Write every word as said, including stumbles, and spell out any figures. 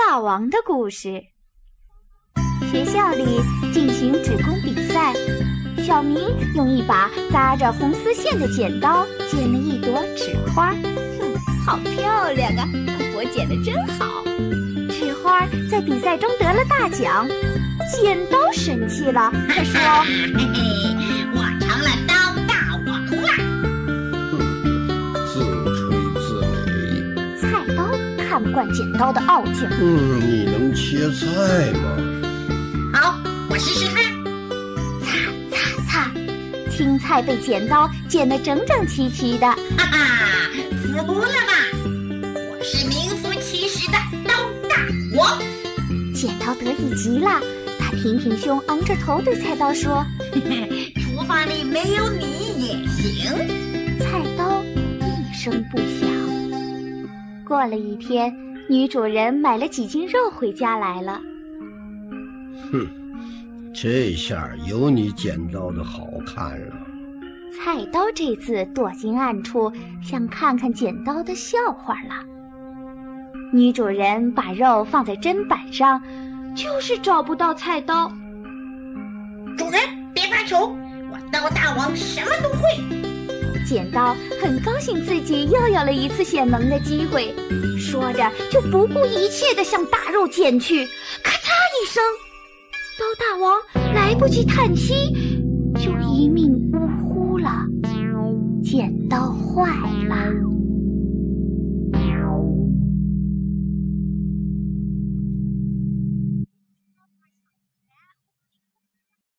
大王的故事。学校里进行纸工比赛，小明用一把扎着红丝线的剪刀剪了一朵纸花。 哼，好漂亮啊！我剪得真好。 纸花在比赛中得了大奖，剪刀生气了，他说：“ 嘿嘿，我成了刀大王了。” 哼，自吹自擂。 菜刀看不惯剪刀的傲劲。 嗯，你能切菜吗？ 好，我试试看。 擦擦擦，青菜被剪刀剪得整整齐齐的。 哈哈，服了吧？我是名副其实的刀大王。 剪刀得意极了，他挺挺胸，昂着头对菜刀说：“ 嘿嘿，厨房里没有你也行。” 菜刀一声不响。过了一天，女主人买了几斤肉回家来了。 哼，这下有你剪刀的好看了。 菜刀这次躲进暗处，想看看剪刀的笑话了。女主人把肉放在砧板上，就是找不到菜刀。 主人别发愁，我刀大王什么都会。 剪刀很高兴自己又有了一次显能的机会，说着就不顾一切地向大肉剪去。咔嚓一声，刀大王来不及叹息，就一命呜呼了。剪刀坏